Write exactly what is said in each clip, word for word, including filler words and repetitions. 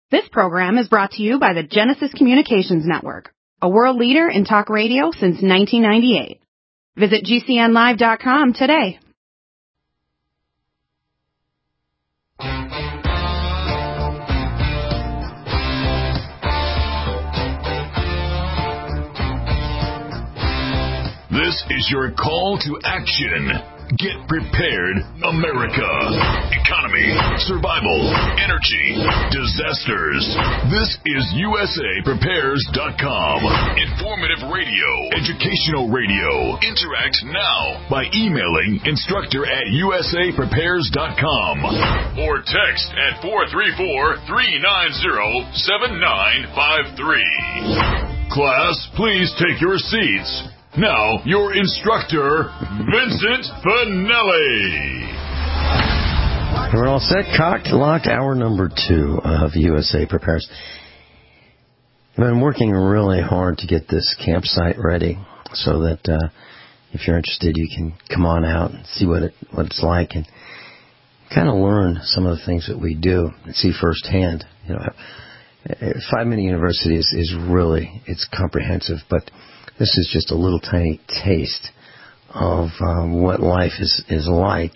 This program is brought to you by the Genesis Communications Network, a world leader in talk radio since nineteen ninety-eight. Visit G C N live dot com today. This is your call to action. Get prepared, America. Economy, survival, energy, disasters. This is U S A Prepares dot com. Informative radio, educational radio. Interact now by emailing instructor at U S A Prepares dot com or text at four three four, three nine zero, seven nine five three. Class, please take your seats. Now, your instructor, Vincent Finelli. We're all set, cocked, locked, hour number two of U S A Prepares. I've been working really hard to get this campsite ready so that uh, if you're interested, you can come on out and see what it what it's like and kind of learn some of the things that we do and see firsthand. You know, Five-Minute University is, is really, it's comprehensive, but this is just a little tiny taste of uh, what life is, is like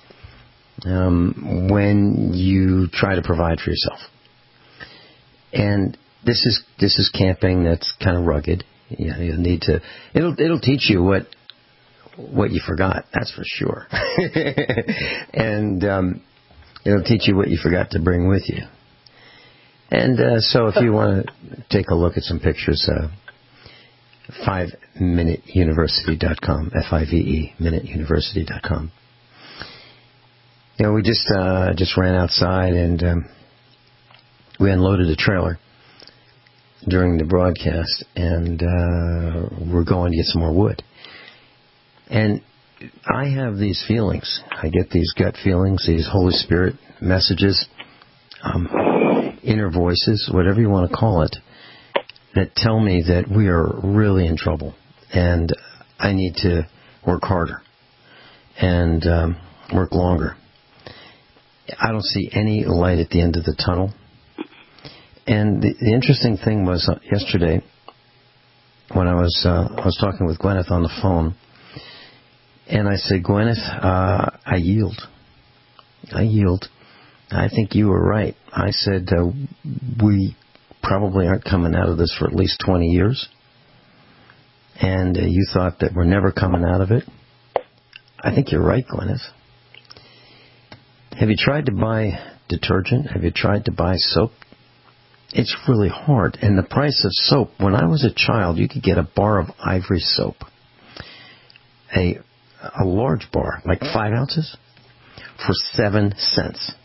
um, when you try to provide for yourself. And this is this is camping that's kind of rugged. You know, you'll need to. It'll it'll teach you what what you forgot. That's for sure. And um, it'll teach you what you forgot to bring with you. And uh, so, if you want to take a look at some pictures. Uh, five minute university dot com, F I V E, minute university dot com. You know, we just uh, just ran outside and um, we unloaded a trailer during the broadcast, and uh, we're going to get some more wood. And I have these feelings. I get these gut feelings, these Holy Spirit messages, um, inner voices, whatever you want to call it, that tell me that we are really in trouble and I need to work harder and um, work longer. I don't see any light at the end of the tunnel. And the, the interesting thing was uh, yesterday when I was uh, I was talking with Gwyneth on the phone, and I said, Gwyneth, uh, I yield. I yield. I think you were right. I said, uh, we probably aren't coming out of this for at least twenty years. And uh, you thought that we're never coming out of it. I think you're right, Gwyneth. Have you tried to buy detergent? Have you tried to buy soap? It's really hard. And the price of soap, when I was a child, you could get a bar of Ivory soap. A, a large bar, like five ounces, for seven cents.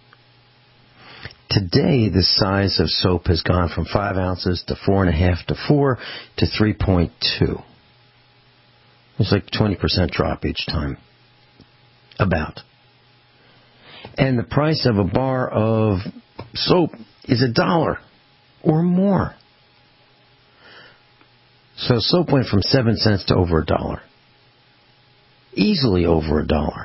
Today, the size of soap has gone from five ounces to four and a half to four to three point two. It's like twenty percent drop each time. About. And the price of a bar of soap is a dollar or more. So soap went from seven cents to over a dollar. Easily over a dollar.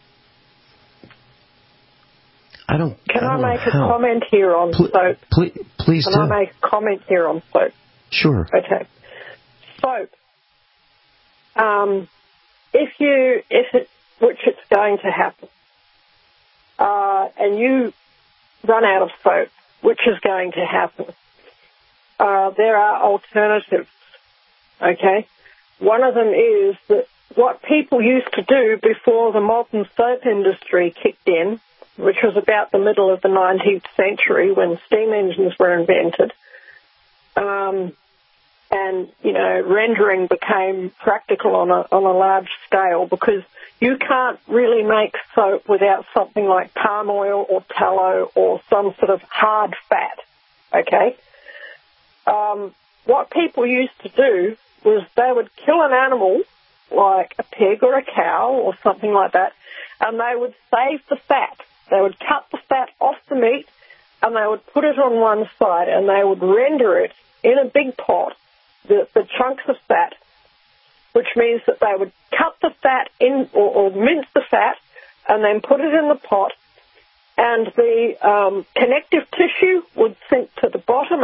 I don't. Can I, don't I make know a how. comment here on Pl- soap? Please, please Can do. I make a comment here on soap? Sure. Okay. Soap. Um, if you, if it, which it's going to happen, uh, and you run out of soap, which is going to happen, uh, there are alternatives. Okay. One of them is that what people used to do before the modern soap industry kicked in, which was about the middle of the nineteenth century when steam engines were invented, um, and, you know, rendering became practical on a, on a large scale because you can't really make soap without something like palm oil or tallow or some sort of hard fat, okay? Um, what people used to do was they would kill an animal like a pig or a cow or something like that, and they would save the fat. They would cut the fat off the meat, and they would put it on one side, and they would render it in a big pot, the, the chunks of fat, which means that they would cut the fat in, or, or mince the fat, and then put it in the pot, and the um, connective tissue would sink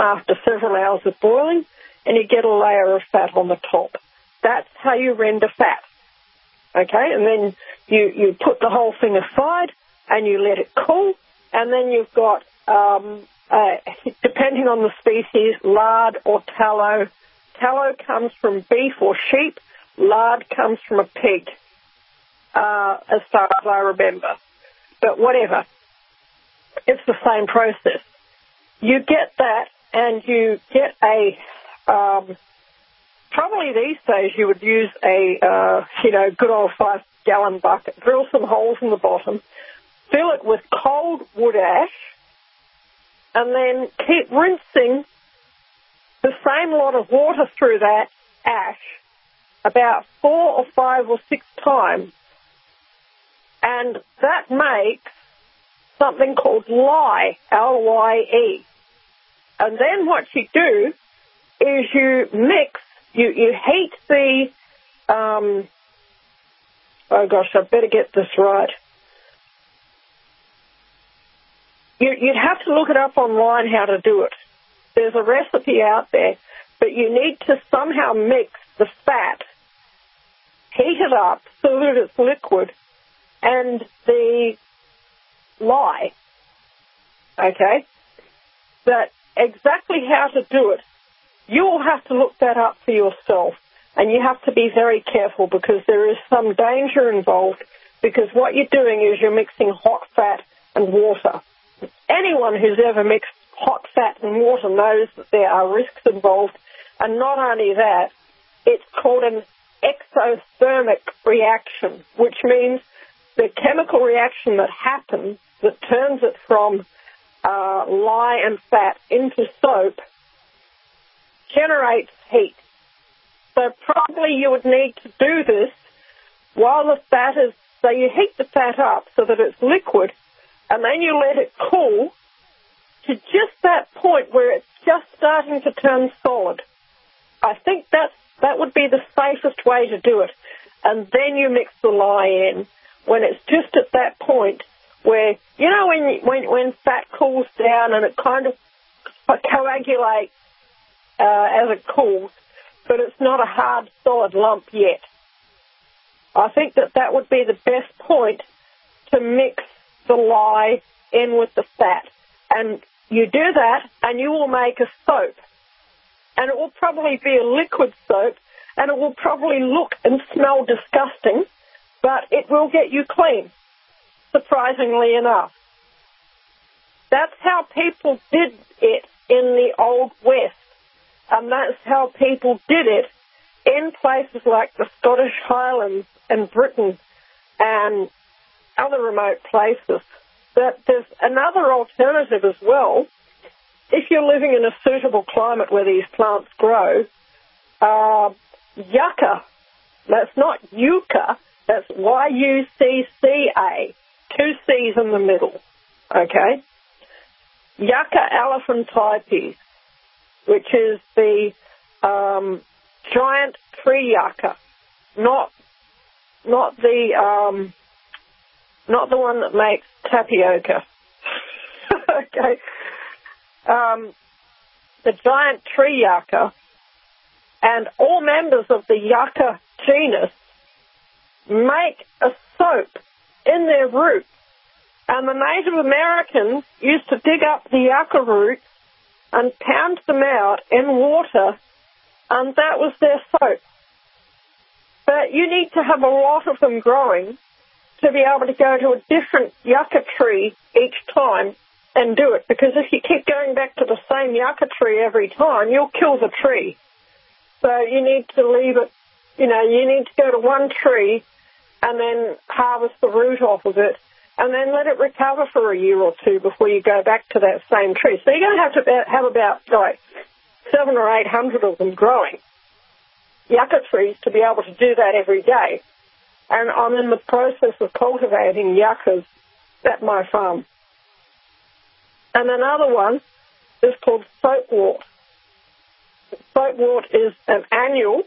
after several hours of boiling, and you get a layer of fat on the top. That's how you render fat. Okay, and then you, you put the whole thing aside and you let it cool, and then you've got, um, uh, depending on the species, lard or tallow. Tallow comes from beef or sheep. Lard comes from a pig, uh, as far as I remember. But whatever, it's the same process. You get that, and you get a, um, probably these days you would use a, uh, you know, good old five-gallon bucket, drill some holes in the bottom, fill it with cold wood ash, and then keep rinsing the same lot of water through that ash about four or five or six times, and that makes something called lye, L Y E. And then what you do is you mix, you, you heat the, um, oh gosh, I better get this right. You, you'd have to look it up online how to do it. There's a recipe out there, but you need to somehow mix the fat, heat it up so that it's liquid, and the lye, okay? But exactly how to do it, you will have to look that up for yourself, and you have to be very careful because there is some danger involved, because what you're doing is you're mixing hot fat and water. Anyone who's ever mixed hot fat and water knows that there are risks involved, and not only that, it's called an exothermic reaction, which means the chemical reaction that happens that turns it from uh, lye and fat into soap generates heat. So probably you would need to do this while the fat is, so you heat the fat up so that it's liquid, and then you let it cool to just that point where it's just starting to turn solid. I think that's, that would be the safest way to do it. And then you mix the lye in when it's just at that point where, you know, when when, when fat cools down and it kind of coagulates uh, as it cools, but it's not a hard, solid lump yet. I think that that would be the best point to mix the lye in with the fat. And you do that, and you will make a soap. And it will probably be a liquid soap, and it will probably look and smell disgusting, but it will get you clean, surprisingly enough. That's how people did it in the Old West, and that's how people did it in places like the Scottish Highlands and Britain and other remote places. But there's another alternative as well. If you're living in a suitable climate where these plants grow, uh, yucca, that's not yucca, that's Y U C C A, two C's in the middle, okay? Yucca elephantiaceae, which is the um, giant tree yucca, not not the um, not the one that makes tapioca. Okay, um, the giant tree yucca, and all members of the yucca genus make a soap in their roots. And the Native Americans used to dig up the yucca roots and pound them out in water, and that was their soap. But you need to have a lot of them growing to be able to go to a different yucca tree each time and do it, because if you keep going back to the same yucca tree every time, you'll kill the tree. So you need to leave it, you know, you need to go to one tree and then harvest the root off of it, and then let it recover for a year or two before you go back to that same tree. So you're going to have to have about, like, seven or eight hundred of them growing yucca trees to be able to do that every day. And I'm in the process of cultivating yuccas at my farm. And another one is called soapwort. Soapwort is an annual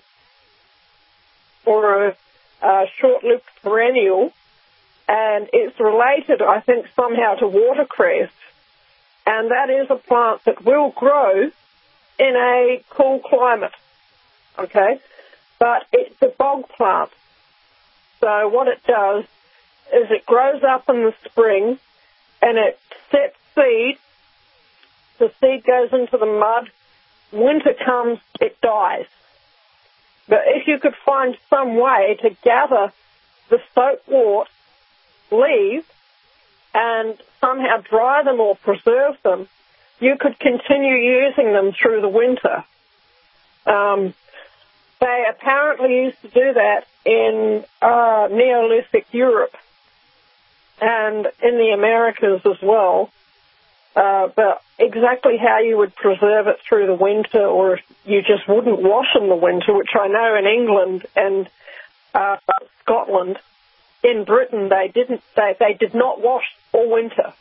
or a, a short-lived perennial, and it's related, I think, somehow to watercress. And that is a plant that will grow in a cool climate, okay? But it's a bog plant. So what it does is it grows up in the spring and it sets seed. The seed goes into the mud. Winter comes, it dies. But if you could find some way to gather the soapwort leaves and somehow dry them or preserve them, you could continue using them through the winter. Um, they apparently used to do that in uh, Neolithic Europe and in the Americas as well. Uh, but exactly how you would preserve it through the winter, or if you just wouldn't wash in the winter, which I know in England and uh, Scotland, in Britain they didn't. They, they did not wash all winter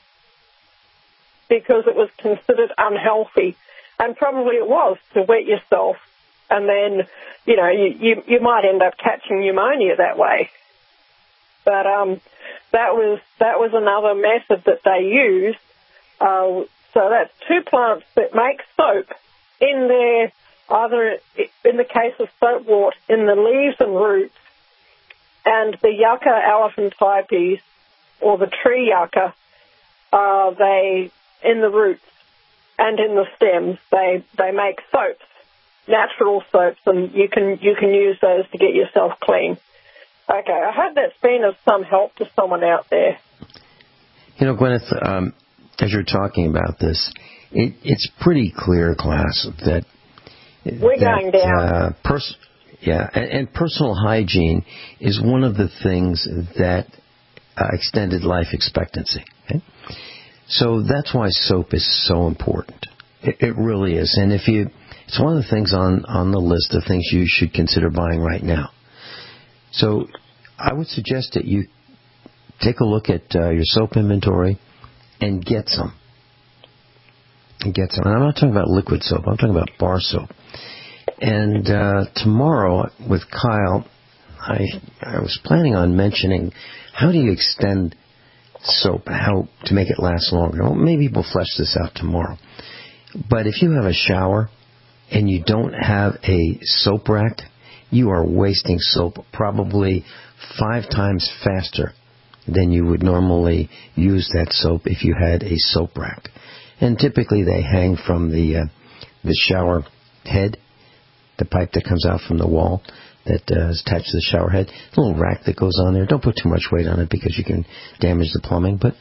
because it was considered unhealthy, and probably it was to wet yourself, and then you know you you, you might end up catching pneumonia that way. But um, that was that was another method that they used. Uh, so that's two plants that make soap in their, either in the case of soapwort, in the leaves and roots, and the Yucca elephantiasis, or the tree yucca, uh, they, in the roots and in the stems, they, they make soaps, natural soaps, and you can, you can use those to get yourself clean. Okay, I hope that's been of some help to someone out there. You know, Gwyneth, um, as you're talking about this, it, it's pretty clear, class, that we're that, going down. Uh, pers- yeah, and, and personal hygiene is one of the things that uh, extended life expectancy. Okay? So that's why soap is so important. It, it really is, and if you, it's one of the things on on the list of things you should consider buying right now. So I would suggest that you take a look at uh, your soap inventory and get some. And get some. And I'm not talking about liquid soap. I'm talking about bar soap. And uh, tomorrow with Kyle, I I was planning on mentioning how do you extend soap, how to make it last longer. Well, maybe we'll flesh this out tomorrow. But if you have a shower and you don't have a soap rack, you are wasting soap probably five times faster than you would normally use that soap if you had a soap rack. And typically they hang from the uh, the shower head, the pipe that comes out from the wall that uh, is attached to the shower head. A little rack that goes on there. Don't put too much weight on it because you can damage the plumbing. But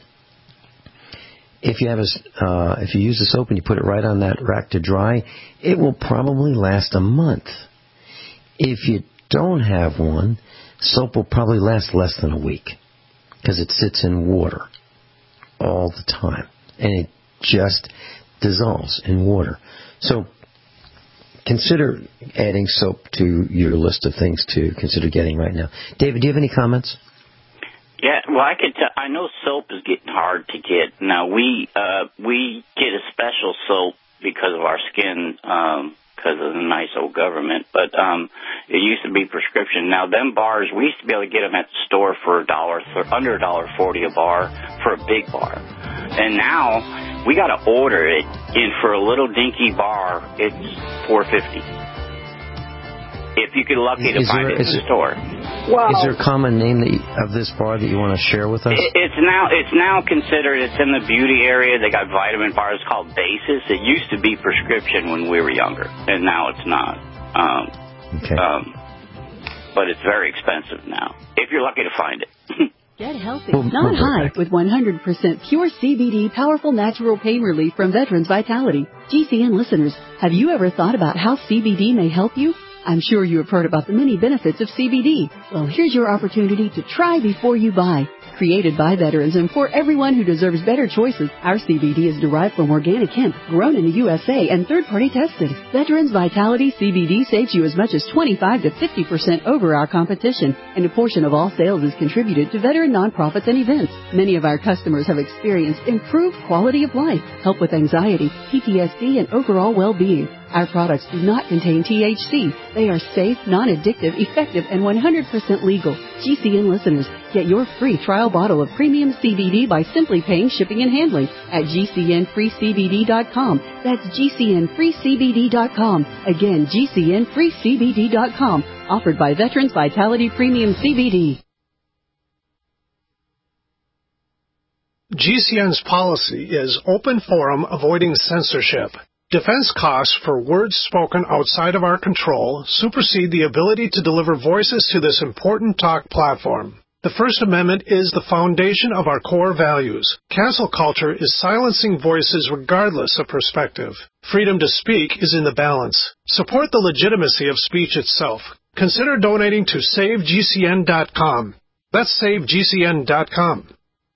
if you have a, uh, if you use the soap and you put it right on that rack to dry, it will probably last a month. If you don't have one, soap will probably last less than a week because it sits in water all the time, and it just dissolves in water. So consider adding soap to your list of things to consider getting right now. David, do you have any comments? Yeah, well, I could. T- I know soap is getting hard to get now. We uh, we get a special soap because of our skin, um, because of the nice old government. But um, it used to be prescription. Now, them bars, we used to be able to get them at the store for a dollar, under a dollar forty a bar for a big bar. And now we got to order it, and for a little dinky bar, it's four fifty. If you get lucky to is find there, it in the there, store. Wow. Is there a common name that you, of this bar that you want to share with us? It, it's now it's now considered, it's in the beauty area. They got vitamin bars called Basis. It used to be prescription when we were younger, and now it's not. Um, okay. Um, but it's very expensive now, if you're lucky to find it. Get healthy, We'll, not we'll high, with one hundred percent pure C B D, powerful natural pain relief from Veterans Vitality. G C N listeners, have you ever thought about how C B D may help you? I'm sure you have heard about the many benefits of C B D. Well, here's your opportunity to try before you buy. Created by veterans and for everyone who deserves better choices, our C B D is derived from organic hemp, grown in the U S A, and third-party tested. Veterans Vitality C B D saves you as much as twenty-five to fifty percent over our competition, and a portion of all sales is contributed to veteran nonprofits and events. Many of our customers have experienced improved quality of life, help with anxiety, P T S D, and overall well-being. Our products do not contain T H C. They are safe, non-addictive, effective, and one hundred percent legal. G C N listeners, get your free trial bottle of premium C B D by simply paying shipping and handling at G C N free C B D dot com. That's G C N free C B D dot com. Again, G C N free C B D dot com. Offered by Veterans Vitality Premium C B D. G C N's policy is open forum, avoiding censorship. Defense costs for words spoken outside of our control supersede the ability to deliver voices to this important talk platform. The First Amendment is the foundation of our core values. Cancel culture is silencing voices regardless of perspective. Freedom to speak is in the balance. Support the legitimacy of speech itself. Consider donating to save G C N dot com. That's save G C N dot com.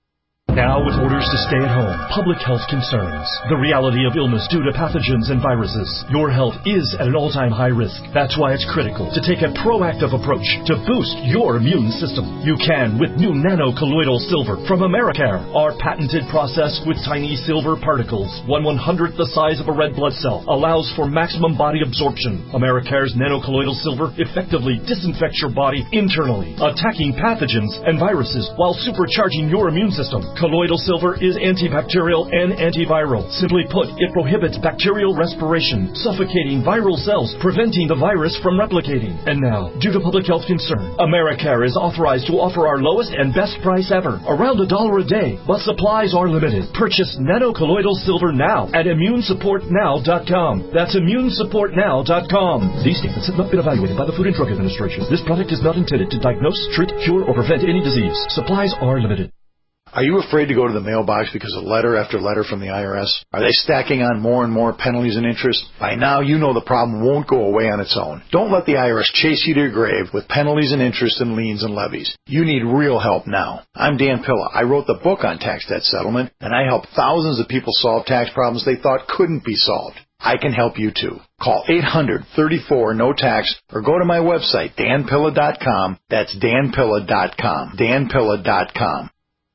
Now with orders to stay at home, public health concerns, the reality of illness due to pathogens and viruses, your health is at an all-time high risk. That's why it's critical to take a proactive approach to boost your immune system. You can with new nano-colloidal silver from Americare. Our patented process with tiny silver particles, one one-hundredth the size of a red blood cell, allows for maximum body absorption. Americare's nano-colloidal silver effectively disinfects your body internally, attacking pathogens and viruses while supercharging your immune system. Colloidal silver is antibacterial and antiviral. Simply put, it prohibits bacterial respiration, suffocating viral cells, preventing the virus from replicating. And now, due to public health concern, Americare is authorized to offer our lowest and best price ever, around a dollar a day, but supplies are limited. Purchase nano-colloidal silver now at immune support now dot com. That's immune support now dot com. These statements have not been evaluated by the Food and Drug Administration. This product is not intended to diagnose, treat, cure, or prevent any disease. Supplies are limited. Are you afraid to go to the mailbox because of letter after letter from the I R S? Are they stacking on more and more penalties and interest? By now, you know the problem won't go away on its own. Don't let the I R S chase you to your grave with penalties and interest and liens and levies. You need real help now. I'm Dan Pilla. I wrote the book on tax debt settlement, and I helped thousands of people solve tax problems they thought couldn't be solved. I can help you too. Call eight hundred, thirty-four, no tax or go to my website, dan pilla dot com. That's dan pilla dot com. dan pilla dot com.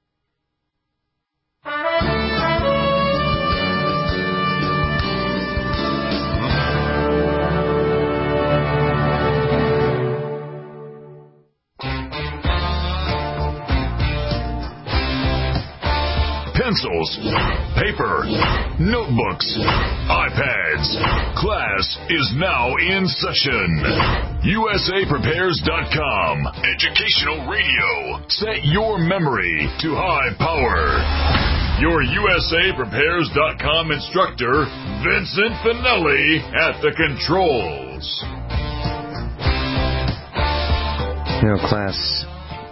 Pencils, paper, notebooks, iPads. Class is now in session. U S A Prepares dot com. Educational radio. Set your memory to high power. Your U S A Prepares dot com instructor, Vincent Finelli, at the controls. You know, class,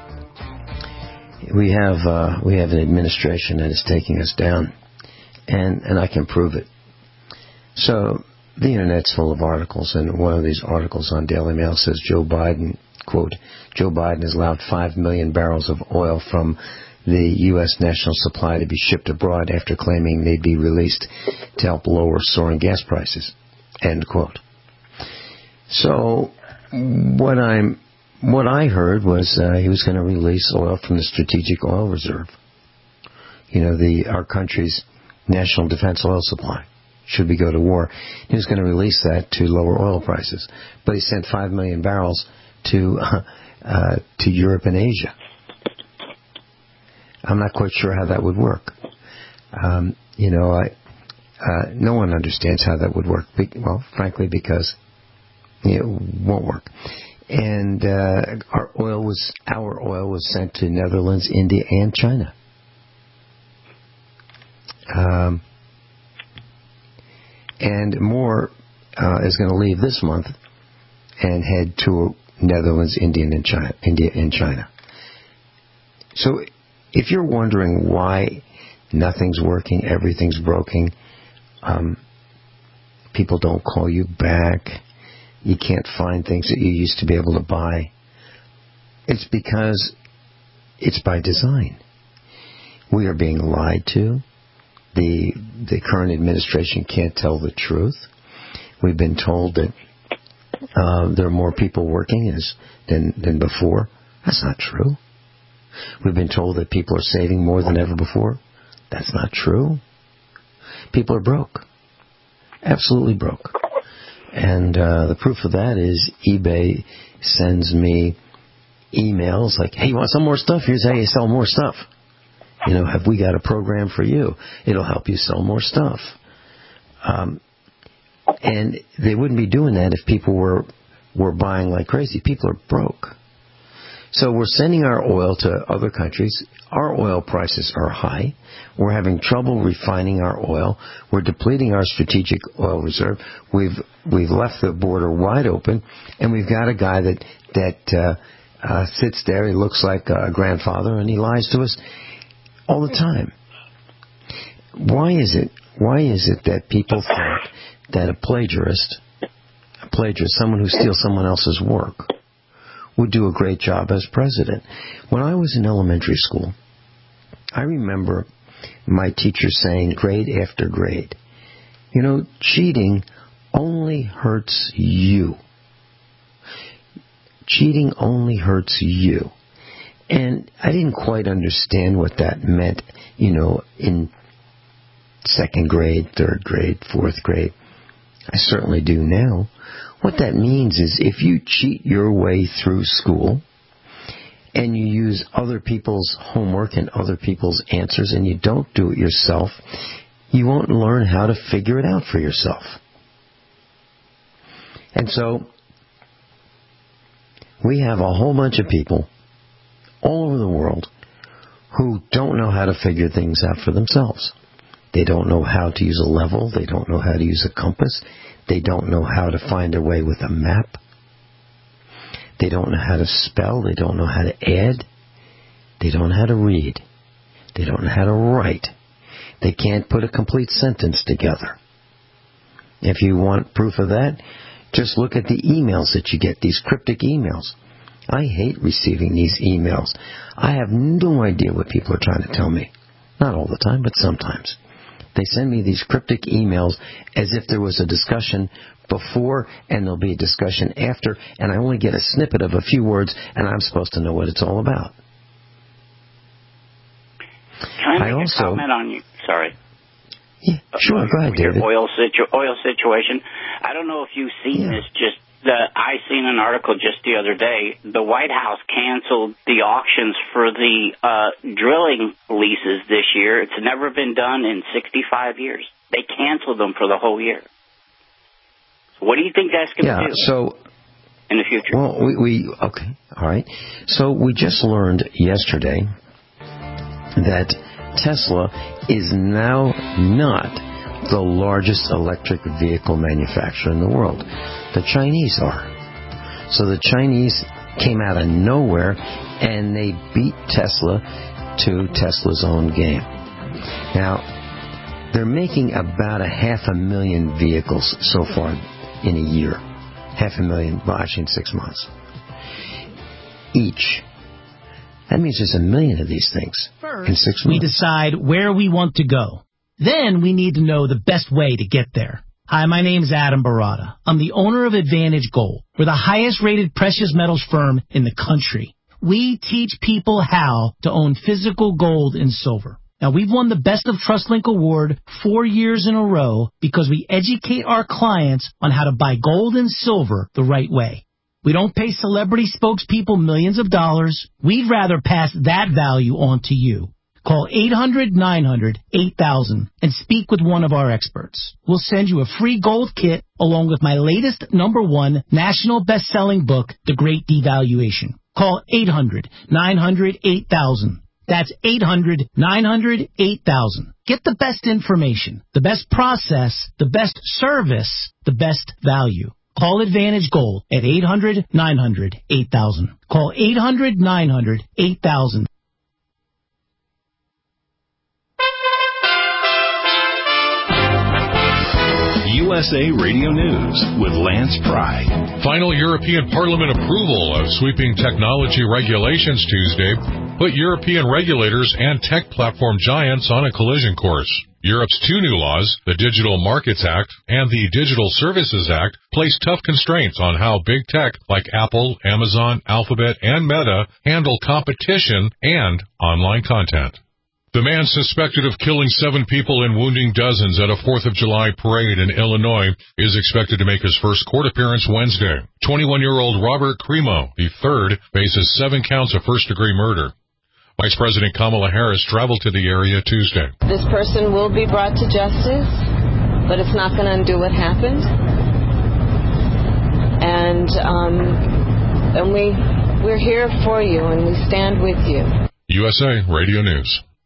we have uh, we have an administration that is taking us down, and, and I can prove it. So the Internet's full of articles, and one of these articles on Daily Mail says Joe Biden, quote, Joe Biden has allowed five million barrels of oil from the U S national supply to be shipped abroad after claiming they'd be released to help lower soaring gas prices, end quote. So what I'm What I heard was uh, he was going to release oil from the Strategic Oil Reserve. You know, the our country's national defense oil supply, should we go to war. He was going to release that to lower oil prices. But he sent five million barrels to uh, uh, to Europe and Asia. I'm not quite sure how that would work. Um, you know, I, uh, no one understands how that would work. Well, frankly, because it won't work. And uh, our oil was our oil was sent to Netherlands, India, and China. Um, and more uh, is going to leave this month and head to Netherlands, India, and China. India and China. So, if you're wondering why nothing's working, everything's broken, um, people don't call you back. You can't find things that you used to be able to buy. It's because it's by design. We are being lied to. The the current administration can't tell the truth. We've been told that uh, there are more people working as, than than before. That's not true. We've been told that people are saving more than ever before. That's not true. People are broke. Absolutely broke. And uh, the proof of that is eBay sends me emails like, hey, you want some more stuff? Here's how you sell more stuff. You know, have we got a program for you? It'll help you sell more stuff. Um, and they wouldn't be doing that if people were were buying like crazy. People are broke. So we're sending our oil to other countries. Our oil prices are high. We're having trouble refining our oil. We're depleting our strategic oil reserve. We've we've left the border wide open, and we've got a guy that that uh, uh, sits there. He looks like a grandfather, and he lies to us all the time. Why is it? Why is it that people think that a plagiarist, a plagiarist, someone who steals someone else's work, would do a great job as president? When I was in elementary school, I remember my teacher saying grade after grade, you know, cheating only hurts you. Cheating only hurts you. And I didn't quite understand what that meant, you know, in second grade, third grade, fourth grade. I certainly do now. What that means is if you cheat your way through school and you use other people's homework and other people's answers and you don't do it yourself, you won't learn how to figure it out for yourself. And so we have a whole bunch of people all over the world who don't know how to figure things out for themselves. They don't know how to use a level. They don't know how to use a compass. They don't know how to find their way with a map. They don't know how to spell. They don't know how to add. They don't know how to read. They don't know how to write. They can't put a complete sentence together. If you want proof of that, just look at the emails that you get, these cryptic emails. I hate receiving these emails. I have no idea what people are trying to tell me. Not all the time, but sometimes. They send me these cryptic emails as if there was a discussion before and there'll be a discussion after, and I only get a snippet of a few words, and I'm supposed to know what it's all about. Can I make I also, a comment on you? Sorry. Yeah, sure. Uh, Go ahead, your David. Oil, situ- oil situation. I don't know if you've seen yeah. this. Just the, I seen an article just the other day. The White House canceled the auctions for the uh, drilling leases this year. It's never been done in sixty-five years. They canceled them for the whole year. So what do you think that's going to yeah, do so, in the future? Well, we, we okay, all right. So we just learned yesterday that Tesla is now not the largest electric vehicle manufacturer in the world. The Chinese are. So the Chinese came out of nowhere and they beat Tesla to Tesla's own game. Now, they're making about a half a million vehicles so far in a year. Half a million, well, actually in six months. Each. That means there's a million of these things First, in six months. We decide where we want to go. Then we need to know the best way to get there. Hi, my name is Adam Barada. I'm the owner of Advantage Gold. We're the highest-rated precious metals firm in the country. We teach people how to own physical gold and silver. Now, we've won the Best of TrustLink Award four years in a row because we educate our clients on how to buy gold and silver the right way. We don't pay celebrity spokespeople millions of dollars. We'd rather pass that value on to you. Call eight hundred nine hundred eight thousand and speak with one of our experts. We'll send you a free gold kit along with my latest number one national best-selling book, The Great Devaluation. Call eight hundred nine hundred eight thousand. That's eight hundred nine hundred eight thousand. Get the best information, the best process, the best service, the best value. Call Advantage Gold at eight hundred nine hundred eight thousand. Call eight hundred nine hundred eight thousand. U S A Radio News with Lance Pry. Final European Parliament approval of sweeping technology regulations Tuesday put European regulators and tech platform giants on a collision course. Europe's two new laws, the Digital Markets Act and the Digital Services Act, place tough constraints on how big tech like Apple, Amazon, Alphabet, and Meta handle competition and online content. The man suspected of killing seven people and wounding dozens at a fourth of July parade in Illinois is expected to make his first court appearance Wednesday. twenty-one-year-old Robert Crimo, the third, faces seven counts of first-degree murder. Vice President Kamala Harris traveled to the area Tuesday. This person will be brought to justice, but it's not going to undo what happened. And um, and we we're here for you, and we stand with you. U S A Radio News.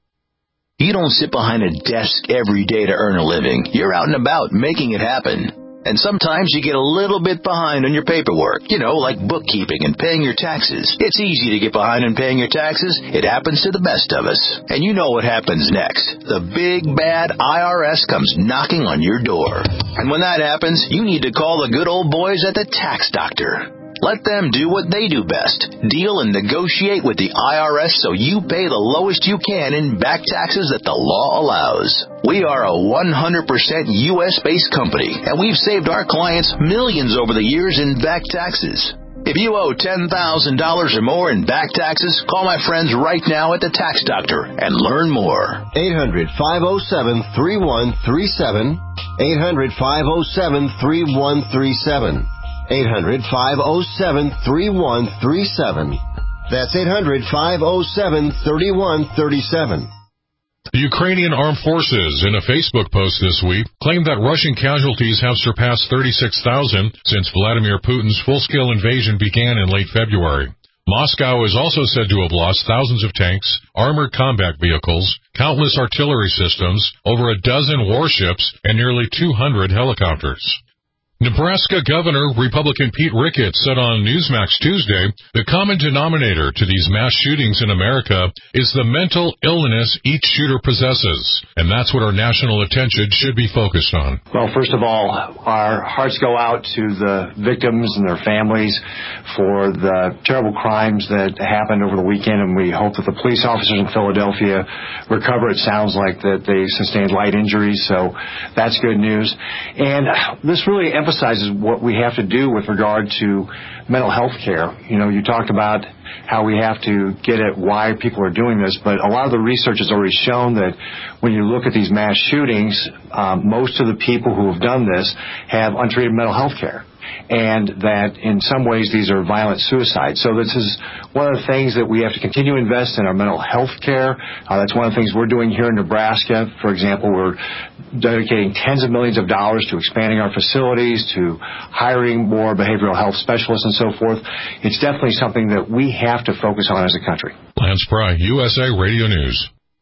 You don't sit behind a desk every day to earn a living. You're out and about making it happen. And sometimes you get a little bit behind on your paperwork, you know, like bookkeeping and paying your taxes. It's easy to get behind on paying your taxes. It happens to the best of us. And you know what happens next. The big, bad I R S comes knocking on your door. And when that happens, you need to call the good old boys at the Tax Doctor. Let them do what they do best. Deal and negotiate with the I R S so you pay the lowest you can in back taxes that the law allows. We are a one hundred percent U S-based company, and we've saved our clients millions over the years in back taxes. If you owe ten thousand dollars or more in back taxes, call my friends right now at the Tax Doctor and learn more. eight hundred, five oh seven, three one three seven. eight hundred, five oh seven, three one three seven. eight hundred, five oh seven, three one three seven. That's eight hundred, five oh seven, three one three seven. The Ukrainian Armed Forces, in a Facebook post this week, claimed that Russian casualties have surpassed thirty-six thousand since Vladimir Putin's full-scale invasion began in late February. Moscow is also said to have lost thousands of tanks, armored combat vehicles, countless artillery systems, over a dozen warships, and nearly two hundred helicopters. Nebraska Governor Republican Pete Ricketts said on Newsmax Tuesday, the common denominator to these mass shootings in America is the mental illness each shooter possesses, and that's what our national attention should be focused on. Well, first of all, our hearts go out to the victims and their families for the terrible crimes that happened over the weekend, and we hope that the police officers in Philadelphia recover. It sounds like that they sustained light injuries, so that's good news. And this really emphasizes what we have to do with regard to mental health care. You know, you talked about how we have to get at why people are doing this, but a lot of the research has already shown that when you look at these mass shootings, um, most of the people who have done this have untreated mental health care, and that in some ways these are violent suicides. So this is one of the things that we have to continue to invest in, our mental health care. Uh, that's one of the things we're doing here in Nebraska. For example, we're dedicating tens of millions of dollars to expanding our facilities, to hiring more behavioral health specialists and so forth. It's definitely something that we have to focus on as a country. Lance Pry, U S A Radio News.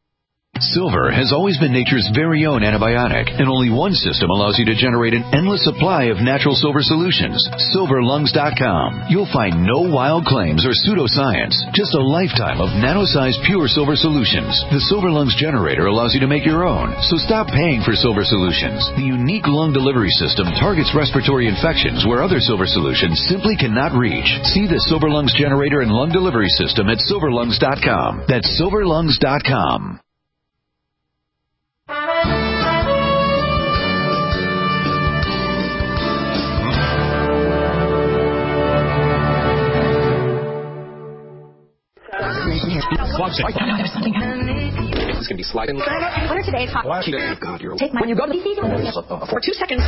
Silver has always been nature's very own antibiotic, and only one system allows you to generate an endless supply of natural silver solutions. silver lungs dot com. You'll find no wild claims or pseudoscience, just a lifetime of nano-sized pure silver solutions. The Silver Lungs generator allows you to make your own, so stop paying for silver solutions. The unique lung delivery system targets respiratory infections where other silver solutions simply cannot reach. See the Silver Lungs generator and lung delivery system at silver lungs dot com. That's silver lungs dot com. It's going to be sliding. What are today's hot? God, you're Take my, when you go to the for two seconds.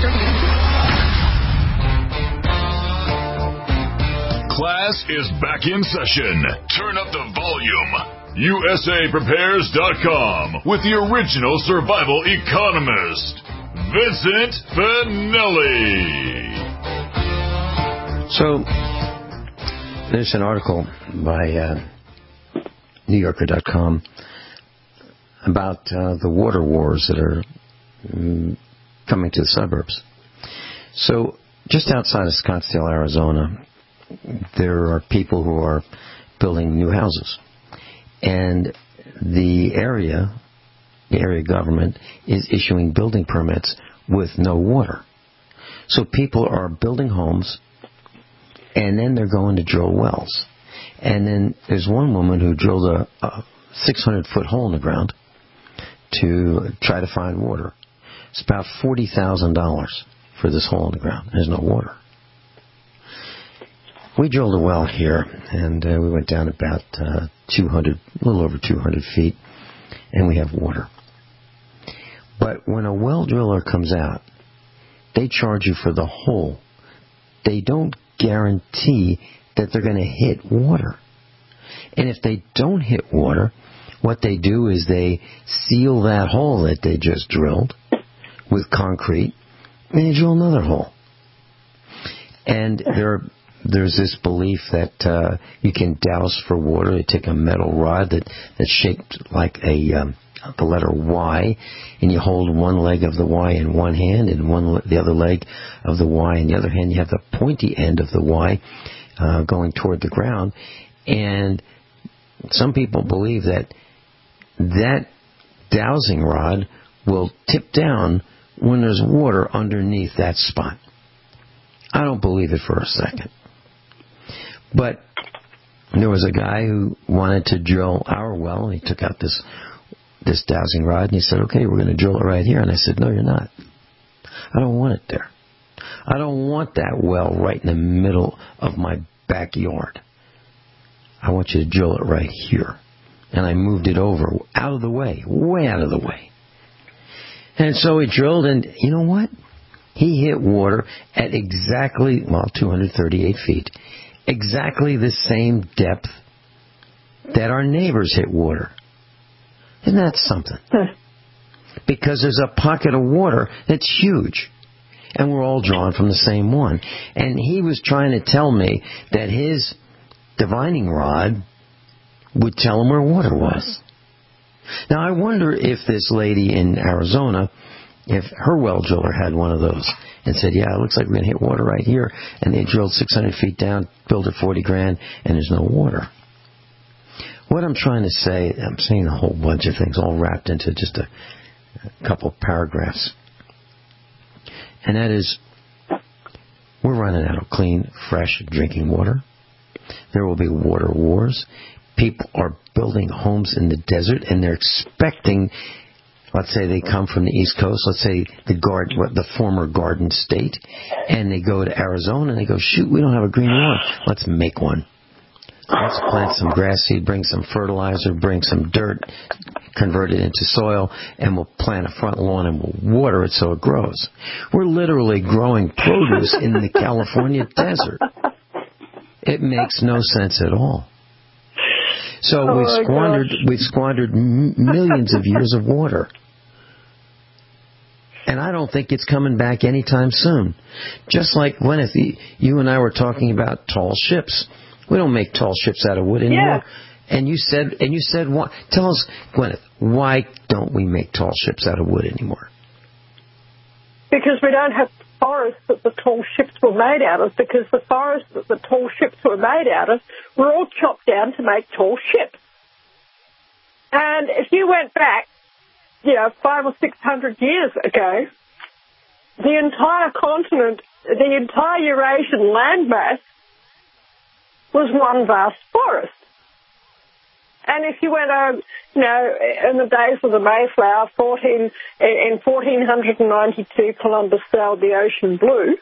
Class is back in session. Turn up the volume. U S A Prepares dot com with the original survival economist, Vincent Finelli. So, there's an article by uh, New Yorker dot com about uh, the water wars that are um, coming to the suburbs. So, just outside of Scottsdale, Arizona, there are people who are building new houses. And the area, the area government, is issuing building permits with no water. So people are building homes, and then they're going to drill wells. And then there's one woman who drilled a, a six hundred foot hole in the ground to try to find water. It's about forty thousand dollars for this hole in the ground. There's no water. We drilled a well here, and uh, we went down about uh, two hundred, a little over two hundred feet, and we have water. But when a well driller comes out, they charge you for the hole. They don't guarantee that they're going to hit water. And if they don't hit water, what they do is they seal that hole that they just drilled with concrete, and they drill another hole. And there, there's this belief that uh, you can douse for water. They take a metal rod that, that's shaped like a um, the letter Y, and you hold one leg of the Y in one hand and one the other leg of the Y in the other hand. You have the pointy end of the Y uh, going toward the ground. And some people believe that that dowsing rod will tip down when there's water underneath that spot. I don't believe it for a second. But there was a guy who wanted to drill our well, and he took out this this dowsing rod, and he said, okay, we're going to drill it right here. And I said, no, you're not. I don't want it there. I don't want that well right in the middle of my backyard. I want you to drill it right here. And I moved it over, out of the way, way out of the way. And so he drilled, and you know what? He hit water at exactly, well, two hundred thirty-eight feet, exactly the same depth that our neighbors hit water. Isn't that something? Because there's a pocket of water that's huge, and we're all drawn from the same one. And he was trying to tell me that his divining rod would tell him where water was. Now, I wonder if this lady in Arizona, if her well driller had one of those and said, yeah, it looks like we're going to hit water right here, and they drilled six hundred feet down, built it forty grand, and there's no water. What I'm trying to say, I'm saying a whole bunch of things all wrapped into just a, a couple of paragraphs. And that is, we're running out of clean, fresh drinking water. There will be water wars. People are building homes in the desert, and they're expecting, let's say they come from the East Coast, let's say the garden, the former Garden State, and they go to Arizona, and they go, shoot, we don't have a green lawn. Let's make one. Let's plant some grass seed, bring some fertilizer, bring some dirt, convert it into soil, and we'll plant a front lawn and we'll water it so it grows. We're literally growing produce in the California desert. It makes no sense at all. So oh we've squandered gosh. we've squandered m- millions of years of water. And I don't think it's coming back anytime soon. Just like Gwyneth, you and I were talking about tall ships. We don't make tall ships out of wood anymore. Yeah. And you said, and you said, why, tell us, Gwyneth, why don't we make tall ships out of wood anymore? Because we don't have forests that the tall ships were made out of, because the forests that the tall ships were made out of were all chopped down to make tall ships. And if you went back, you know, five or six hundred years ago, the entire continent, the entire Eurasian landmass was one vast forest. And if you went, um, you know, in the days of the Mayflower, fourteen, in fourteen ninety-two, Columbus sailed the ocean blue.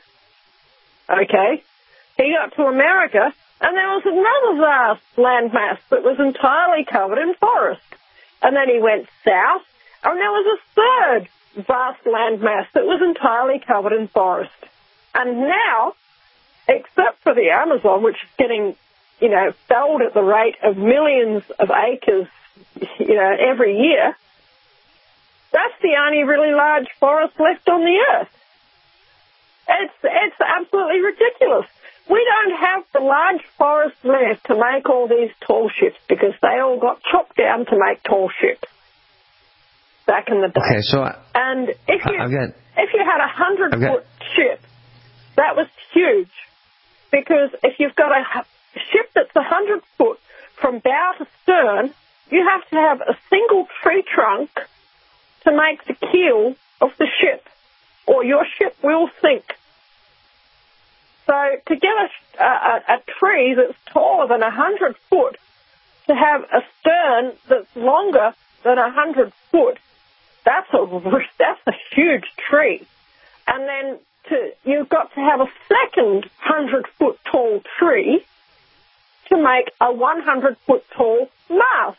Okay, he got to America, and there was another vast landmass that was entirely covered in forest. And then he went south, and there was a third vast landmass that was entirely covered in forest. And now, except for the Amazon, which is getting, you know, felled at the rate of millions of acres, you know, every year, that's the only really large forest left on the earth. It's, it's absolutely ridiculous. We don't have the large forest left to make all these tall ships, because they all got chopped down to make tall ships back in the day. Okay, so I, and if you I've got, if you had a hundred I've got, foot ship, that was huge, because if you've got a ship that's a hundred foot from bow to stern, you have to have a single tree trunk to make the keel of the ship, or your ship will sink. So to get a, a, a tree that's taller than a hundred foot, to have a stern that's longer than a hundred foot, that's a that's a huge tree. And then to you've got to have a second hundred foot tall tree to make a one hundred foot tall mast.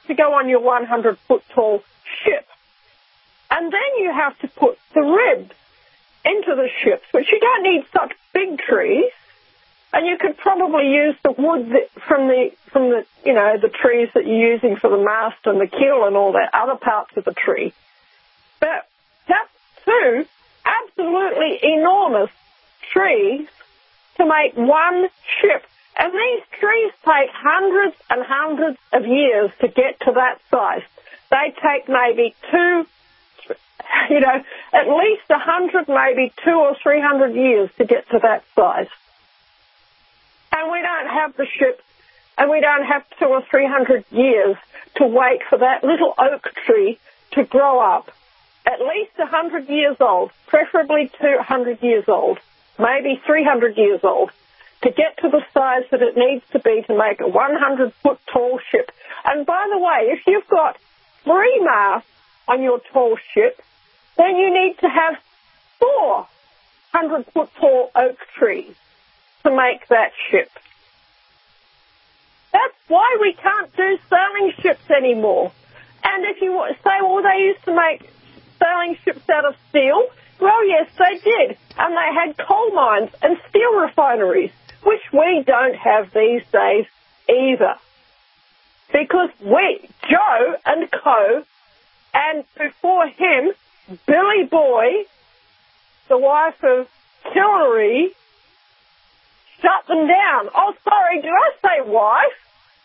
to go on your one hundred foot tall ship. And then you have to put the ribs into the ships, which you don't need such big trees. And you could probably use the wood that, from the, from the, you know, the trees that you're using for the mast and the keel and all that other parts of the tree. But that's two absolutely enormous trees to make one ship. And these trees take hundreds and hundreds of years to get to that size. They take maybe two, you know, at least a hundred, maybe two or three hundred years to get to that size. And we don't have the ships, and we don't have two or three hundred years to wait for that little oak tree to grow up. At least a hundred years old, preferably two hundred years old, maybe three hundred years old, to get to the size that it needs to be to make a one hundred foot tall ship. And by the way, if you've got three masts on your tall ship, then you need to have four hundred foot tall oak trees to make that ship. That's why we can't do sailing ships anymore. And if you say, well, they used to make sailing ships out of steel, well, yes, they did. And they had coal mines and steel refineries, which we don't have these days either. Because we, Joe and Co., and before him, Billy Boy, the wife of Hillary, shut them down. Oh, sorry, did I say wife?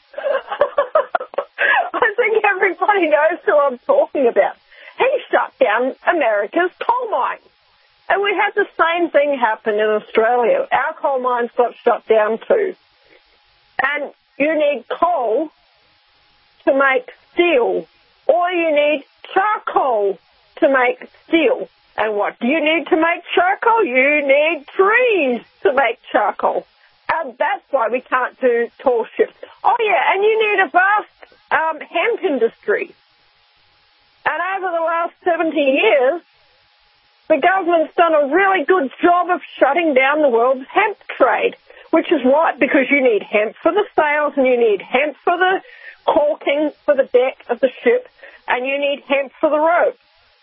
I think everybody knows who I'm talking about. He shut down America's coal mines. And we had the same thing happen in Australia. Our coal mines got shut down too. And you need coal to make steel, or you need charcoal to make steel. And what do you need to make charcoal? You need trees to make charcoal. And that's why we can't do tall ships. Oh, yeah, and you need a vast um, hemp industry. And over the last seventy years, the government's done a really good job of shutting down the world's hemp trade, which is right, because you need hemp for the sails and you need hemp for the caulking for the deck of the ship, and you need hemp for the rope.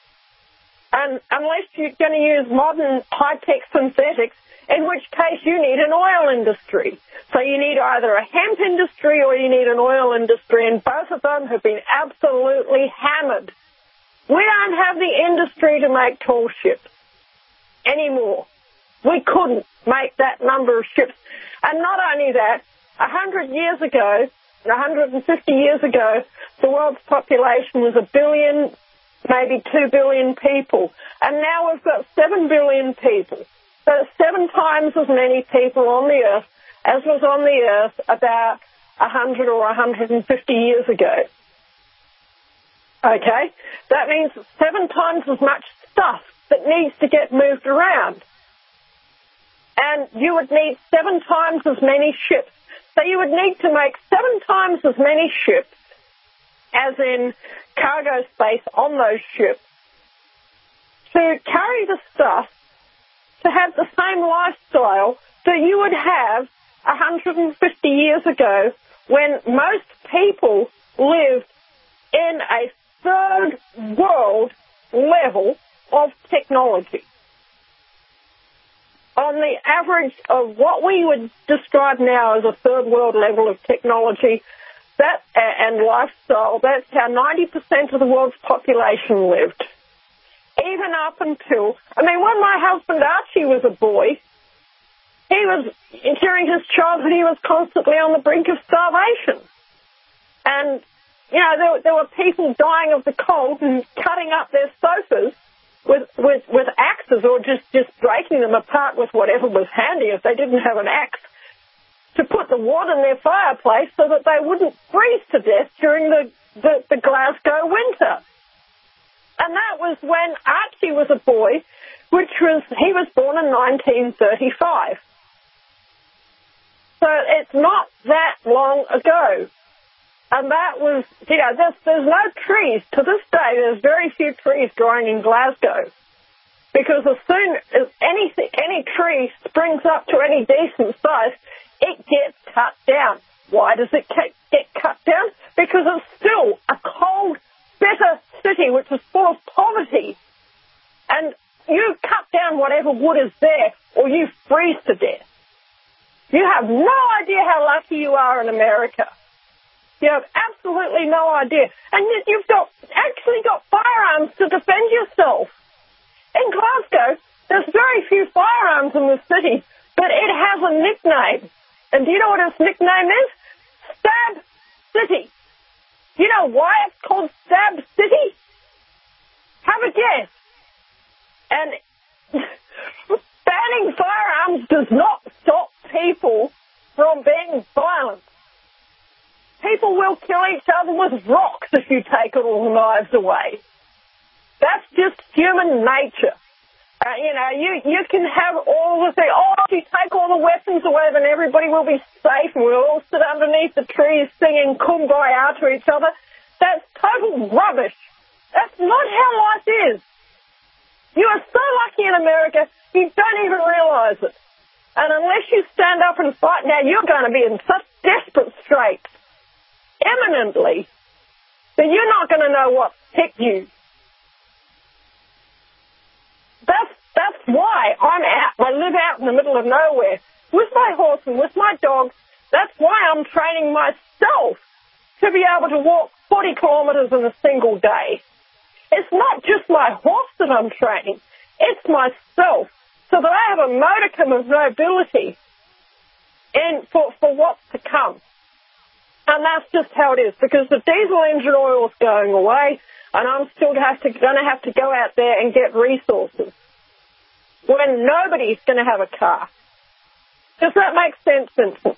And unless you're going to use modern high-tech synthetics, in which case you need an oil industry. So you need either a hemp industry or you need an oil industry, and both of them have been absolutely hammered. We don't have the industry to make tall ships anymore. We couldn't make that number of ships. And not only that, a hundred years ago, one hundred fifty years ago, the world's population was a billion, maybe two billion people. And now we've got seven billion people. So seven times as many people on the earth as was on the earth about one hundred or one hundred fifty years ago. Okay? That means seven times as much stuff that needs to get moved around. And you would need seven times as many ships. So you would need to make seven times as many ships, as in cargo space on those ships, to carry the stuff, to have the same lifestyle that you would have one hundred fifty years ago, when most people lived in a third world level of technology. On the average of what we would describe now as a third world level of technology that and lifestyle, that's how ninety percent of the world's population lived. Even up until, I mean, when my husband Archie was a boy, he was, during his childhood, he was constantly on the brink of starvation. And, you know, there, there were people dying of the cold and cutting up their sofas with, with, with axes, or just, just breaking them apart with whatever was handy if they didn't have an axe, to put the wood in their fireplace so that they wouldn't freeze to death during the, the, the Glasgow winter. And that was when Archie was a boy, which was, he was born in nineteen thirty-five. So it's not that long ago. And that was, you know, there's, there's no trees. To this day, there's very few trees growing in Glasgow. Because as soon as anything, any tree springs up to any decent size, it gets cut down. Why does it get cut down? Because it's still a cold, bitter city which is full of poverty. And you cut down whatever wood is there, or you freeze to death. You have no idea how lucky you are in America. You have absolutely no idea. And yet you've got actually got firearms to defend yourself. In Glasgow, there's very few firearms in the city, but it has a nickname. And do you know what its nickname is? Stab City. You know why it's called Stab City? Have a guess. And banning firearms does not stop people from being violent. People will kill each other with rocks if you take all the knives away. That's just human nature. Uh, you know, you, you can have all the things. Oh, if you take all the weapons away, then everybody will be safe and we'll all sit underneath the trees singing Kumbaya to each other. That's total rubbish. That's not how life is. You are so lucky in America, you don't even realize it. And unless you stand up and fight now, you're going to be in such desperate straits, imminently, that you're not going to know what hit you. That's that's why I'm out. I live out in the middle of nowhere with my horse and with my dog. That's why I'm training myself to be able to walk forty kilometres in a single day. It's not just my horse that I'm training. It's myself, so that I have a modicum of nobility and for, for what's to come. And that's just how it is, because the diesel engine oil is going away, and I'm still have to, going to have to go out there and get resources when nobody's going to have a car. Does that make sense, Vincent?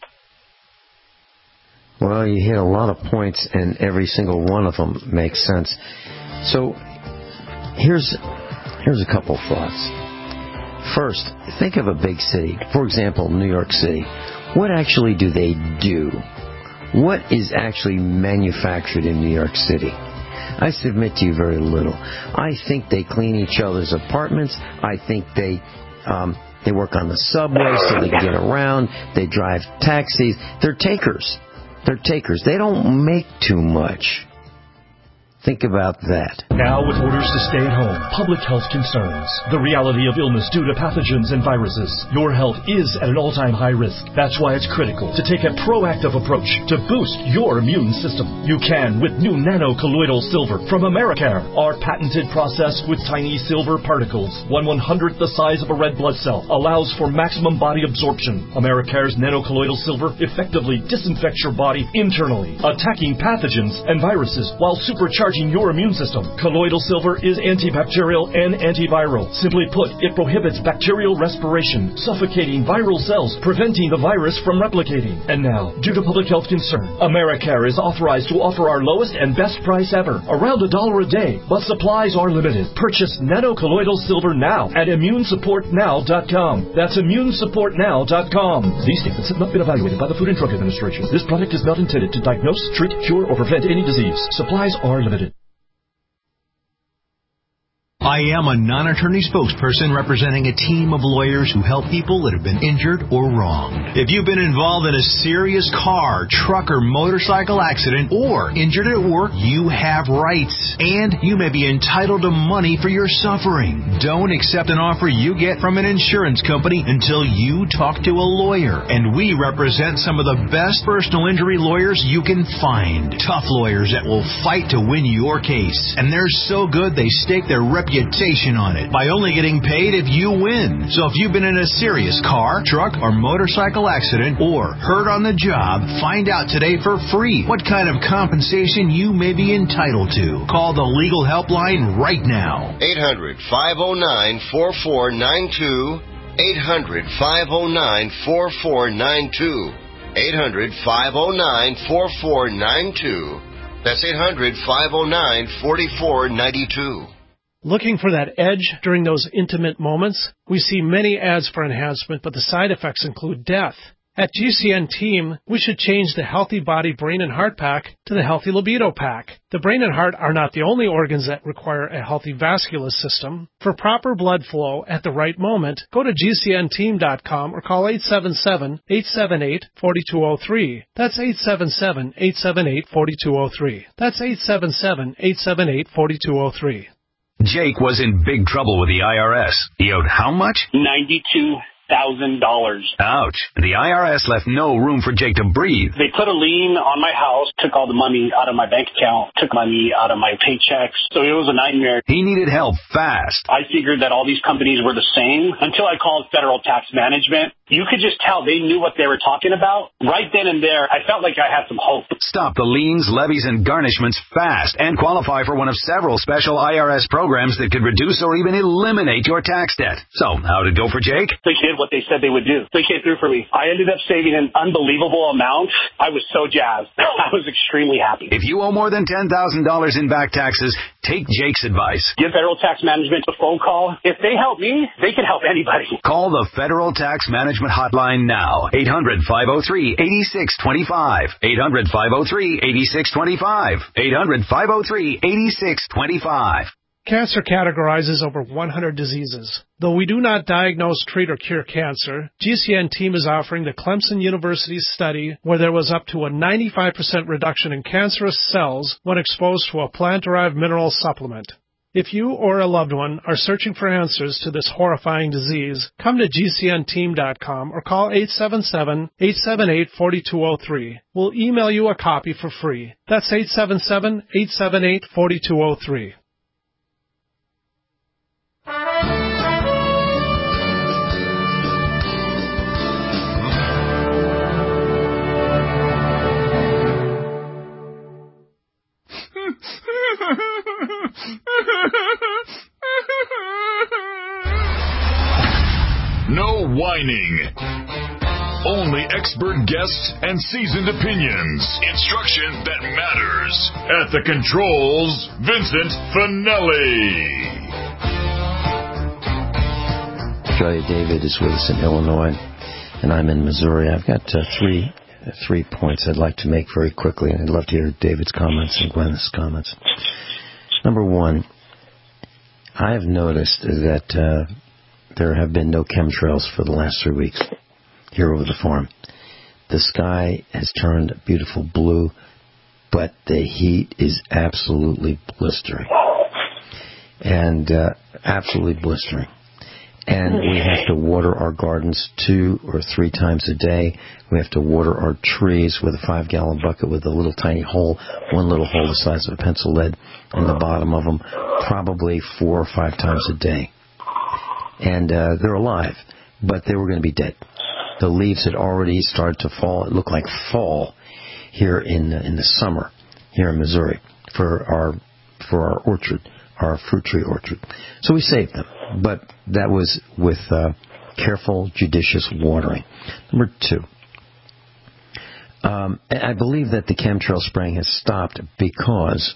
Well, you hit a lot of points, and every single one of them makes sense. So here's here's a couple thoughts. First, think of a big city. For example, New York City. What actually do they do? What is actually manufactured in New York City? I submit to you very little. I think they clean each other's apartments. I think they um, they work on the subway so they can get around. They drive taxis. They're takers. They're takers. They don't make too much. Think about that. Now with orders to stay at home, public health concerns, the reality of illness due to pathogens and viruses. Your health is at an all-time high risk. That's why it's critical to take a proactive approach to boost your immune system. You can with new nano-colloidal silver from Americare. Our patented process with tiny silver particles, one one-hundredth the size of a red blood cell, allows for maximum body absorption. Americare's nano-colloidal silver effectively disinfects your body internally, attacking pathogens and viruses while supercharging your immune system. Colloidal silver is antibacterial and antiviral. Simply put, it prohibits bacterial respiration, suffocating viral cells, preventing the virus from replicating. And now, due to public health concern, Americare is authorized to offer our lowest and best price ever, around a dollar a day, but supplies are limited. Purchase nano-colloidal silver now at immune support now dot com. That's immune support now dot com. These statements have not been evaluated by the Food and Drug Administration. This product is not intended to diagnose, treat, cure, or prevent any disease. Supplies are limited. I am a non-attorney spokesperson representing a team of lawyers who help people that have been injured or wronged. If you've been involved in a serious car, truck, or motorcycle accident or injured at work, you have rights, and you may be entitled to money for your suffering. Don't accept an offer you get from an insurance company until you talk to a lawyer, and we represent some of the best personal injury lawyers you can find. Tough lawyers that will fight to win your case, and they're so good they stake their reputation on it by only getting paid if you win. So if you've been in a serious car, truck, or motorcycle accident or hurt on the job, find out today for free what kind of compensation you may be entitled to. Call the legal helpline right now. eight hundred, five oh nine, four four nine two. eight hundred, five oh nine, four four nine two. eight hundred, five oh nine, four four nine two. That's eight hundred, five oh nine, four four nine two. Looking for that edge during those intimate moments? We see many ads for enhancement, but the side effects include death. At G C N Team, we should change the Healthy Body, Brain, and Heart Pack to the Healthy Libido Pack. The brain and heart are not the only organs that require a healthy vascular system. For proper blood flow at the right moment, go to G C N team dot com or call eight seven seven, eight seven eight, four two zero three. That's eight seven seven, eight seven eight, four two zero three. That's eight seven seven, eight seven eight, four two zero three. Jake was in big trouble with the I R S. He owed how much? ninety-two thousand dollars. Ouch. The I R S left no room for Jake to breathe. They put a lien on my house, took all the money out of my bank account, took money out of my paychecks. So it was a nightmare. He needed help fast. I figured that all these companies were the same until I called Federal Tax Management. You could just tell they knew what they were talking about. Right then and there, I felt like I had some hope. Stop the liens, levies, and garnishments fast and qualify for one of several special I R S programs that could reduce or even eliminate your tax debt. So, how'd it go for Jake? They did what they said they would do. They came through for me. I ended up saving an unbelievable amount. I was so jazzed. I was extremely happy. If you owe more than ten thousand dollars in back taxes, take Jake's advice. Give Federal Tax Management a phone call. If they help me, they can help anybody. Call the Federal Tax Management Hotline now. eight hundred, five oh three, eight six two five. eight hundred, five oh three, eight six two five. eight hundred, five oh three, eight six two five. Cancer categorizes over one hundred diseases. Though we do not diagnose, treat, or cure cancer, G C N Team is offering the Clemson University study where there was up to a ninety-five percent reduction in cancerous cells when exposed to a plant-derived mineral supplement. If you or a loved one are searching for answers to this horrifying disease, come to G C N team dot com or call eight seven seven, eight seven eight, four two zero three. We'll email you a copy for free. That's eight seven seven, eight seven eight, four two zero three. No whining. Only expert guests and seasoned opinions. Instruction that matters. At the controls, Vincent Finelli. Australia David is with us in Illinois, and I'm in Missouri. I've got uh, three uh, three points I'd like to make very quickly, and I'd love to hear David's comments and Gwen's comments. Number one, I have noticed that uh, there have been no chemtrails for the last three weeks here over the farm. The sky has turned beautiful blue, but the heat is absolutely blistering. And uh, absolutely blistering. And we have to water our gardens two or three times a day. We have to water our trees with a five-gallon bucket with a little tiny hole, one little hole the size of a pencil lead in the bottom of them, probably four or five times a day. And uh, they're alive, but they were going to be dead. The leaves had already started to fall. It looked like fall here in in the summer here in Missouri for our for our orchard, our fruit tree orchard. So we saved them, but that was with uh, careful, judicious watering. Number two, um, I believe that the chemtrail spraying has stopped because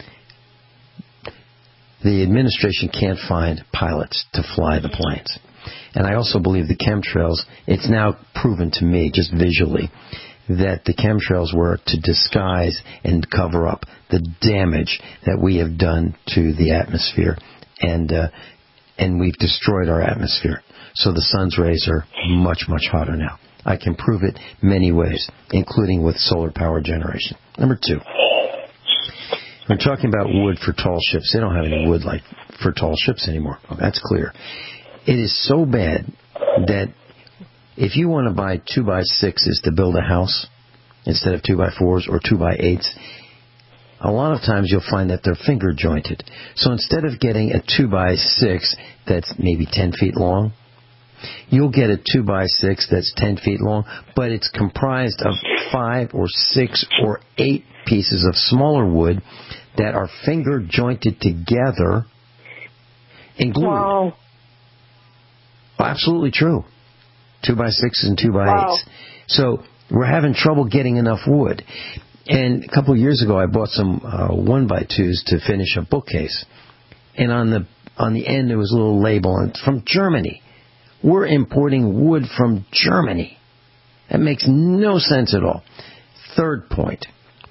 the administration can't find pilots to fly the planes. And I also believe the chemtrails, it's now proven to me, just visually, that the chemtrails were to disguise and cover up the damage that we have done to the atmosphere. And uh, and we've destroyed our atmosphere. So the sun's rays are much, much hotter now. I can prove it many ways, including with solar power generation. Number two. We're talking about wood for tall ships. They don't have any wood like for tall ships anymore. Oh, that's clear. It is so bad that if you want to buy two by sixes to build a house instead of two by fours or two by eights, a lot of times you'll find that they're finger jointed. So instead of getting a two by six that's maybe ten feet long, you'll get a two by six that's ten feet long, but it's comprised of five or six or eight pieces of smaller wood that are finger jointed together and glued. Wow. Absolutely true. Two by sixes and two by Wow. eights. So we're having trouble getting enough wood. And a couple of years ago, I bought some uh, one by twos to finish a bookcase. And on the on the end, there was a little label, and it's from Germany. We're importing wood from Germany. That makes no sense at all. Third point.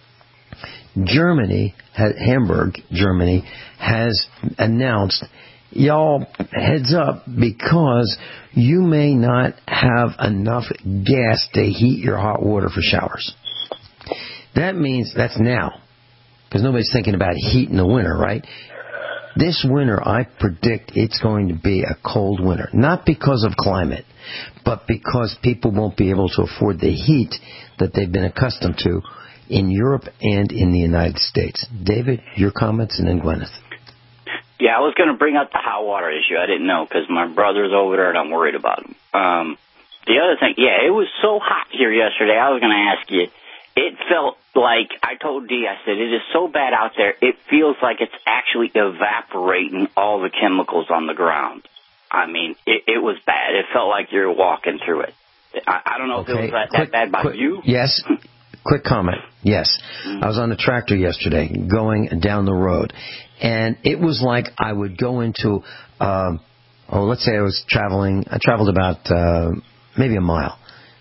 Germany, Hamburg, Germany, has announced, y'all, heads up, because you may not have enough gas to heat your hot water for showers. That means that's now, because nobody's thinking about heat in the winter, right? This winter, I predict it's going to be a cold winter. Not because of climate, but because people won't be able to afford the heat that they've been accustomed to in Europe and in the United States. David, your comments, and then Gwyneth. Yeah, I was going to bring up the hot water issue. I didn't know because my brother's over there and I'm worried about him. Um, the other thing, yeah, it was so hot here yesterday. I was going to ask you, it felt like, I told Dee, I said, it is so bad out there, it feels like it's actually evaporating all the chemicals on the ground. I mean, it, it was bad. It felt like you're walking through it. I, I don't know okay. if it was that, quick, that bad by quick, you. Yes. Quick comment. Yes. Mm-hmm. I was on the tractor yesterday going down the road, and it was like I would go into, um, oh, let's say I was traveling, I traveled about uh, maybe a mile.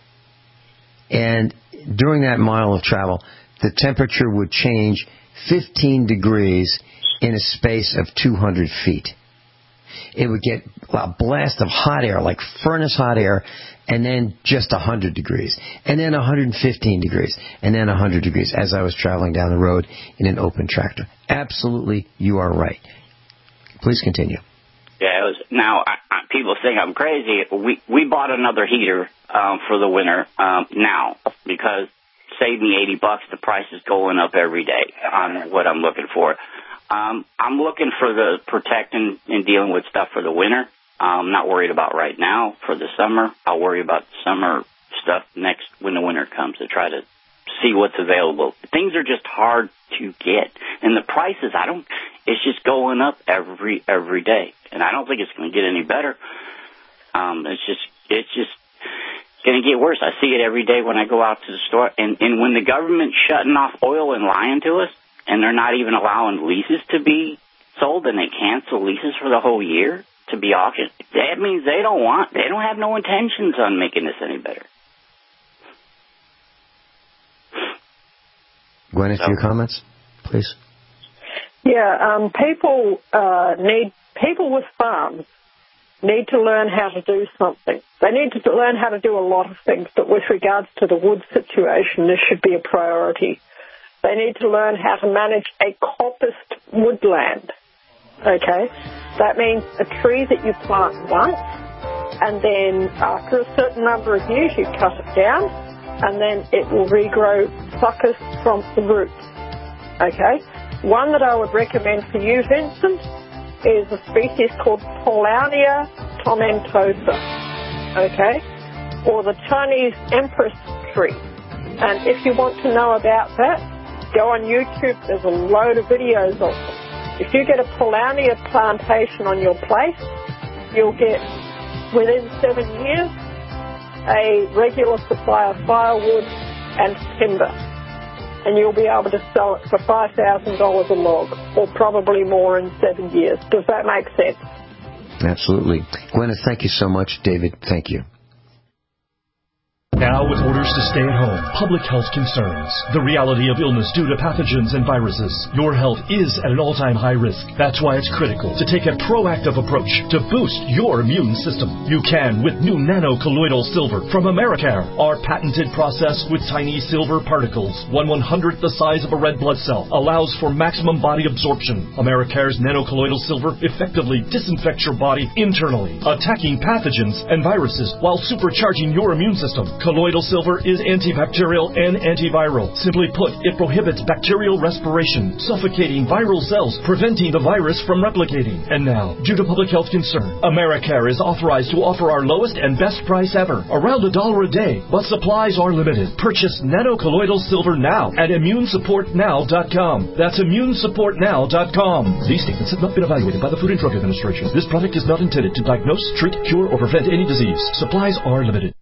And during that mile of travel, the temperature would change fifteen degrees in a space of two hundred feet. It would get a blast of hot air, like furnace hot air, and then just one hundred degrees, and then one hundred fifteen degrees, and then one hundred degrees as I was traveling down the road in an open tractor. Absolutely, you are right. Please continue. Yeah, it was, now, I, I, people think I'm crazy. We we bought another heater um, for the winter um, now because saved me eighty bucks. The price is going up every day on what I'm looking for. Um, I'm looking for the protecting and dealing with stuff for the winter. I'm not worried about right now for the summer. I'll worry about the summer stuff next when the winter comes to try to see what's available. Things are just hard to get. And the prices, I don't, it's just going up every, every day. And I don't think it's going to get any better. Um, it's just, it's just going to get worse. I see it every day when I go out to the store. And, and when the government's shutting off oil and lying to us, and they're not even allowing leases to be sold, and they cancel leases for the whole year to be auctioned, that means they don't want, they don't have no intentions on making this any better. Gwyneth, so, your comments, please. Yeah, um, people uh, need, people with farms need to learn how to do something. They need to learn how to do a lot of things, but with regards to the wood situation, this should be a priority. They need to learn how to manage a coppiced woodland, okay? That means a tree that you plant once, and then after a certain number of years you cut it down, and then it will regrow suckers from the roots, okay? One that I would recommend for you, Vincent, is a species called Paulownia tomentosa, okay? Or the Chinese empress tree. And if you want to know about that, go on YouTube, there's a load of videos of them. If you get a Paulownia plantation on your place, you'll get, within seven years, a regular supply of firewood and timber. And you'll be able to sell it for five thousand dollars a log, or probably more in seven years. Does that make sense? Absolutely. Gwyneth, thank you so much. David, thank you. Now with orders to stay at home, public health concerns, the reality of illness due to pathogens and viruses. Your health is at an all-time high risk. That's why it's critical to take a proactive approach to boost your immune system. You can with new nano-colloidal silver from Americare. Our patented process with tiny silver particles, one one-hundredth the size of a red blood cell, allows for maximum body absorption. Americare's nano-colloidal silver effectively disinfects your body internally, attacking pathogens and viruses while supercharging your immune system. Colloidal silver is antibacterial and antiviral. Simply put, it prohibits bacterial respiration, suffocating viral cells, preventing the virus from replicating. And now, due to public health concern, Americare is authorized to offer our lowest and best price ever, around a dollar a day, but supplies are limited. Purchase nano-colloidal silver now at immune support now dot com. That's immune support now dot com. These statements have not been evaluated by the Food and Drug Administration. This product is not intended to diagnose, treat, cure, or prevent any disease. Supplies are limited.